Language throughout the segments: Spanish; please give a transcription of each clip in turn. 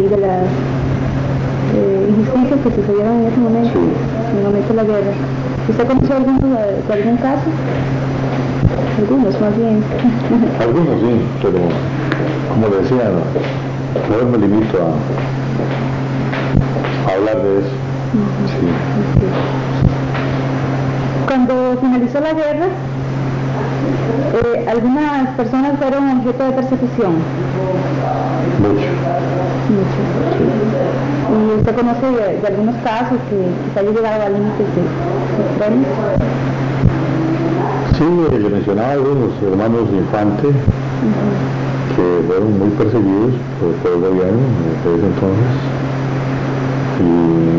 de las injusticias que sucedieron en ese momento, sí, en el momento de la guerra. ¿Usted conoció de algún caso? Algunos, más bien. Algunos sí, pero como decía, no me limito a hablar de eso. Sí. Cuando finalizó la guerra, algunas personas fueron objeto de persecución. Mucho. Sí. ¿Y usted conoce de algunos casos que se haya llegado a límites extremos? Sí, le mencionaba a los hermanos Infante, que fueron muy perseguidos por el gobierno desde ese entonces, y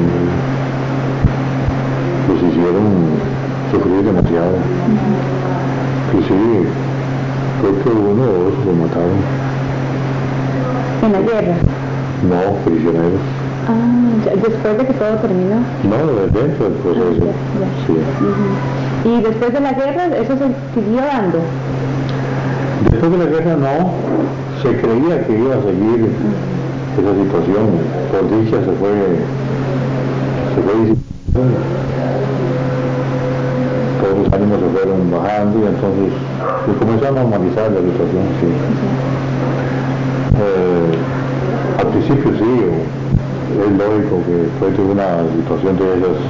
los hicieron sufrir demasiado. Inclusive, creo que uno o dos lo mataron. ¿En la guerra? No, prisioneros. Después de que todo terminó. No, dentro del proceso. Ya. Sí. ¿Y después de la guerra eso se siguió dando? Después de la guerra no, se creía que iba a seguir esa situación. Por dicha se fue disipando. Todos los ánimos se fueron bajando y entonces se comenzó a normalizar la situación, sí. Al principio sí, es lógico que después de una situación de esas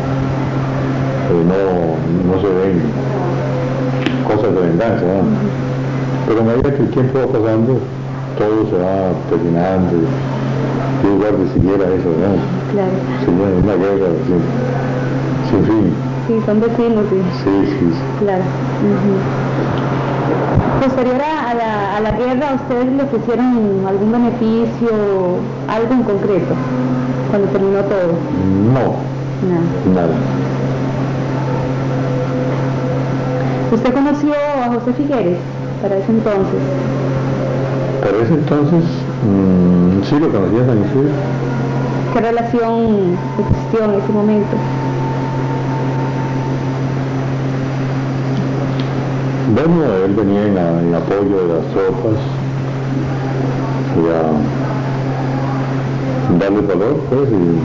no se ven cosas de venganza, ¿no? Pero a medida que el tiempo va pasando, todo se va terminando y lugar de siguiera eso, ¿no? Claro. Sería una guerra sin fin. Sí, son vecinos, sí. Sí. Claro. Posterior a la guerra, ¿a ustedes le ofrecieron algún beneficio, algo en concreto, cuando terminó todo? No. Nada. ¿Usted conoció a José Figueres para ese entonces? Para ese entonces, sí lo conocía, San Isidro. ¿Qué relación existió en ese momento? Bueno, él venía en apoyo de las tropas y a darle valor, pues, y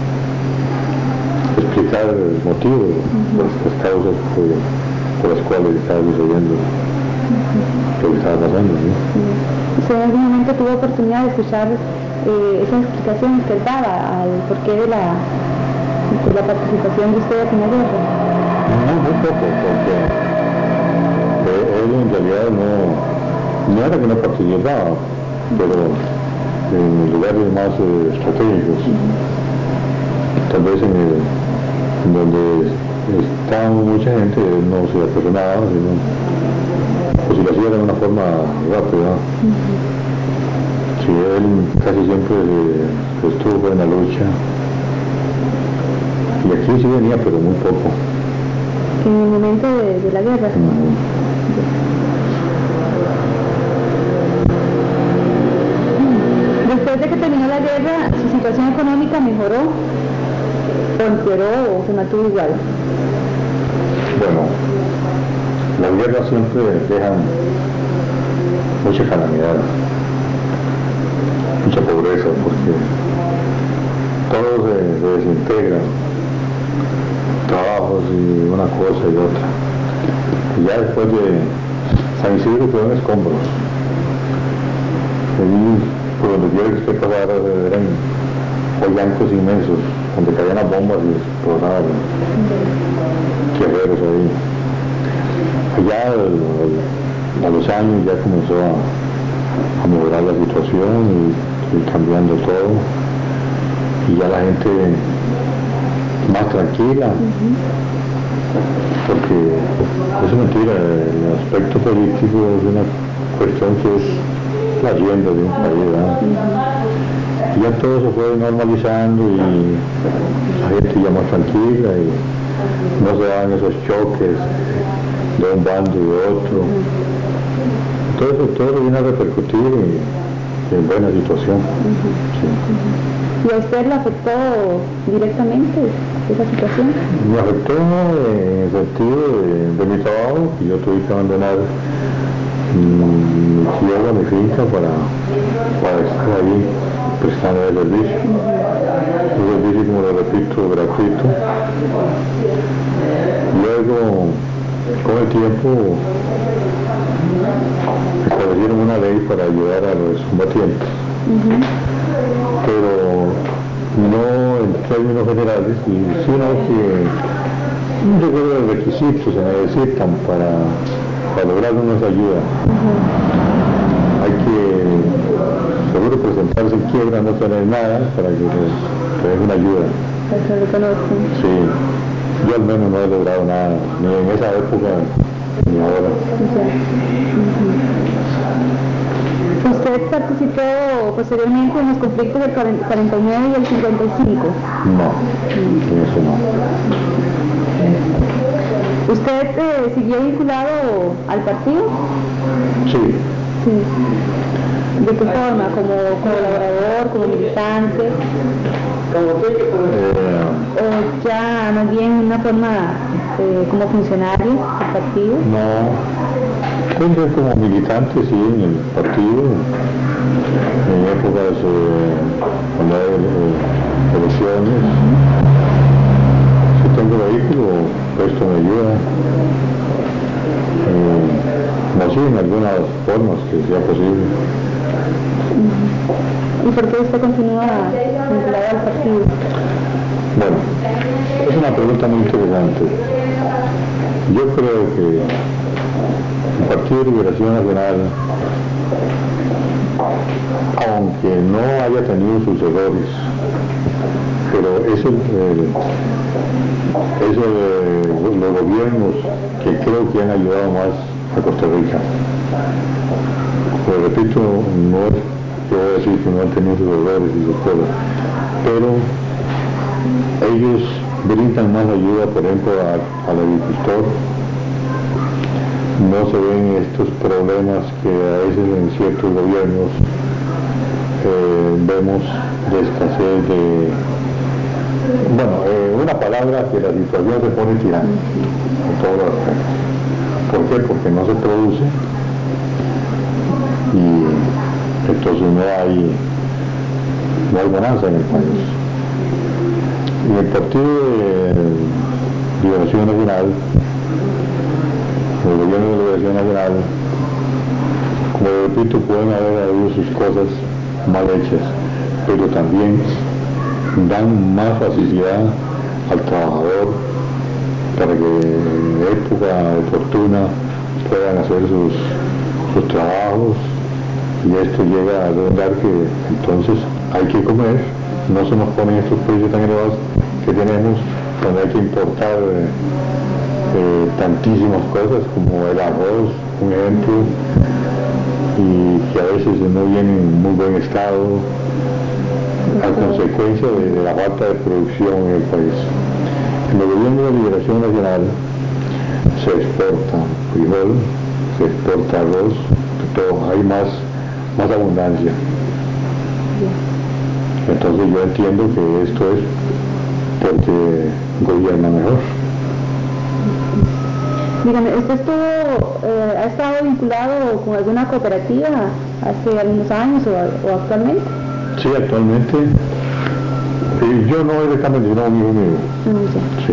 explicar el motivo, las causas por las cuales estaba sucediendo lo que estaba pasando, ¿no? ¿Usted en algún momento tuvo oportunidad de escuchar esas explicaciones que él daba al porqué de la participación de ustedes en la guerra? Muy poco, porque él en realidad no era que no participaba, pero en lugares más estratégicos, tal vez en donde estaba mucha gente, él no se apersonaba, sino pues si lo hacía de una forma rápida. Sí, él casi siempre estuvo en la lucha, y aquí sí venía, pero muy poco. En el momento de la guerra. Después de que terminó la guerra, ¿su situación económica mejoró o empeoró o se mantuvo igual? Bueno, las guerras siempre dejan mucha calamidad, mucha pobreza, porque todo se desintegra, trabajos y una cosa y otra. Y ya después de San Isidro quedó en escombros. Y por donde quiera que usted pasara eran hoyancos inmensos, donde caían las bombas y explotaban guerreros ahí. Allá a los años ya comenzó a mejorar la situación y cambiando todo, y ya la gente más tranquila, porque es mentira, el aspecto político es una cuestión que es la rienda de un país, ¿verdad? Y ya todo se fue normalizando y la gente ya más tranquila y no se dan esos choques de un bando y de otro. Todo viene a repercutir en buena situación. Sí. ¿Y a usted le afectó directamente esa situación? Me afectó en el sentido de mi trabajo, que yo tuve que abandonar mi tierra, mi finca para estar ahí. prestando el servicio. Un servicio, como lo repito, gratuito. Luego, con el tiempo, establecieron una ley para ayudar a los combatientes, pero no en términos generales, sino que un recuerdo de requisitos se necesitan para lograr unas ayudas. Hay que seguro presentarse en quiebra, no tener nada para que te den una ayuda. Sí, yo al menos no he logrado nada, ni en esa época ni ahora. ¿Usted participó posteriormente en los conflictos del 49 y el 55? No, en eso no. ¿Usted siguió vinculado al partido? Sí. Sí. ¿De qué forma? ¿Como colaborador, como militante? ¿O ya más bien una forma como funcionario del partido? No, siempre como militante, sí, en el partido, en épocas cuando hay elecciones. Si tengo vehículo, esto me ayuda. No, sí, en algunas formas que sea posible. ¿Y por qué usted continúa vinculado al partido? Bueno, es una pregunta muy interesante. Yo creo que el Partido de Liberación Nacional, aunque no haya tenido sus errores, pero es los gobiernos que creo que han ayudado más a Costa Rica. Pero repito, no es que voy a decir que no han tenido sus errores y sus cosas, pero ellos brindan más ayuda, por ejemplo, al agricultor. No se ven estos problemas que a veces en ciertos gobiernos vemos de escasez de... Bueno, una palabra que la situación se pone tirante en todos los aspectos. ¿Por qué? Porque no se produce y entonces no hay bonanza en el país. Y el Partido de Liberación Nacional, el gobierno de Liberación Nacional, como repito, pueden haber habido sus cosas mal hechas, pero también dan más facilidad al trabajador para que en época oportuna puedan hacer sus trabajos, y esto llega a redundar que entonces hay que comer, no se nos ponen estos precios tan elevados que tenemos, donde hay que importar tantísimas cosas como el arroz, un ejemplo, y que a veces no viene en muy buen estado a consecuencia de la falta de producción en el país. En el gobierno de Liberación Nacional se exporta frijol, se exporta arroz, todo, hay más abundancia. Entonces yo entiendo que esto es porque gobierna mejor. Dígame, ¿usted ha estado vinculado con alguna cooperativa hace algunos años o actualmente? Sí, actualmente. Yo no directamente, sino amigo mío. Sí.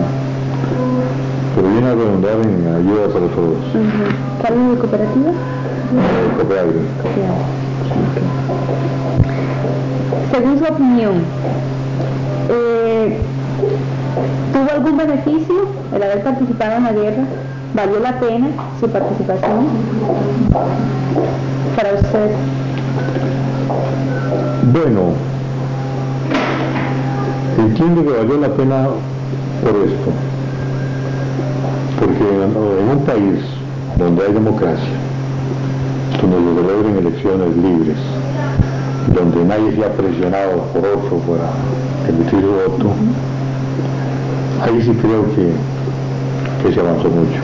Pero viene a redundar en ayuda para todos. ¿Cuál es la cooperativa? Cooperativa. Okay. Según su opinión, ¿tuvo algún beneficio el haber participado en la guerra? ¿Valió la pena su participación para usted? Bueno, entiendo que valió la pena por esto, porque en un país donde hay democracia, donde se celebren elecciones libres, donde nadie sea presionado por otro para emitir su voto, ahí sí creo que se avanzó mucho.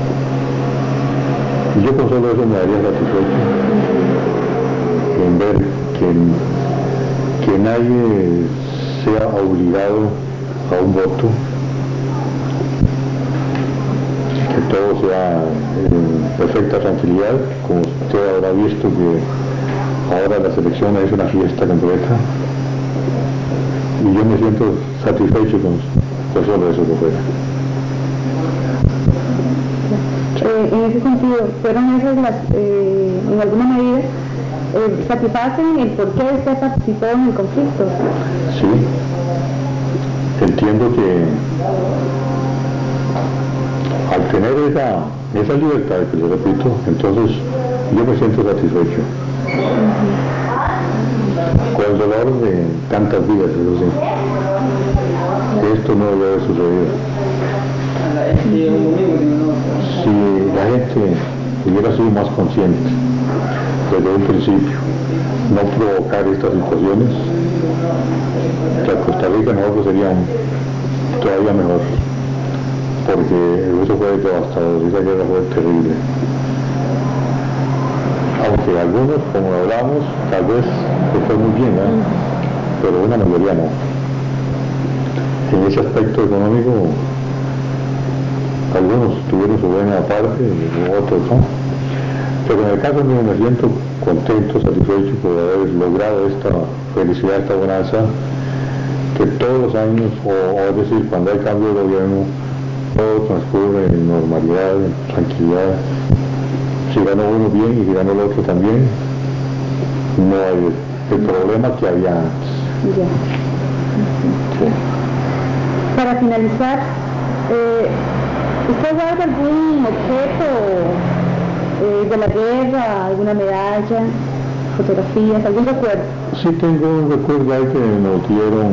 Y yo con solo eso me daría satisfecho en ver que nadie sea obligado a un voto, que todo sea en perfecta tranquilidad, como usted habrá visto que Ahora la selección es una fiesta completa y yo me siento satisfecho con solo eso que fuera. En ese sentido, ¿fueron esas las, en alguna medida, satisfacen el por qué usted participó en el conflicto? Sí, entiendo que al tener esa libertad, que le repito, entonces yo me siento satisfecho. Con el dolor de tantas vidas, eso sí. Esto no debe suceder. Si la gente hubiera sido más consciente desde un principio, no provocar estas situaciones, que a Costa Rica nosotros serían todavía mejor, porque eso fue devastador, esa guerra fue terrible. Aunque algunos, como hablamos, tal vez les fue muy bien, ¿eh? Pero una mayoría no. En ese aspecto económico, algunos tuvieron su buena parte y otros no. Pero en el caso mío me siento contento, satisfecho por haber logrado esta felicidad, esta bonanza, que todos los años, o es decir, cuando hay cambio de gobierno, todo transcurre en normalidad, en tranquilidad. Si ganó uno bien y si ganó el otro también, no hay el problema que había antes. Ya. Sí. Para finalizar, ¿usted guarda algún objeto de la guerra, alguna medalla, fotografías, algún recuerdo? Sí, tengo un recuerdo ahí que nos dieron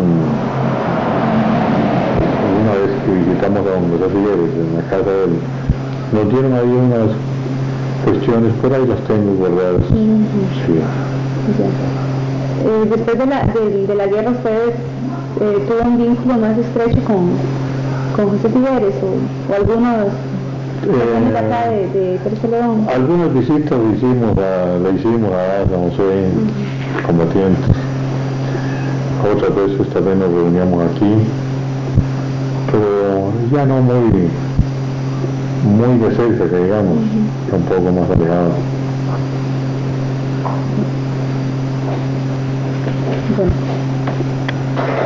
una vez que visitamos a don José Figueres en la casa de él. Nos dieron ahí unas cuestiones, por ahí las tengo guardadas. Sí. Ya. Después de la guerra, ¿usted tuvo un vínculo más estrecho con José Figueres o algunos de acá de Pérez Celedón? Algunas visitas le hicimos a San José, combatientes. Otras veces también nos reuníamos aquí, pero ya no muy de cerca, que digamos, un poco más alejado. Bueno.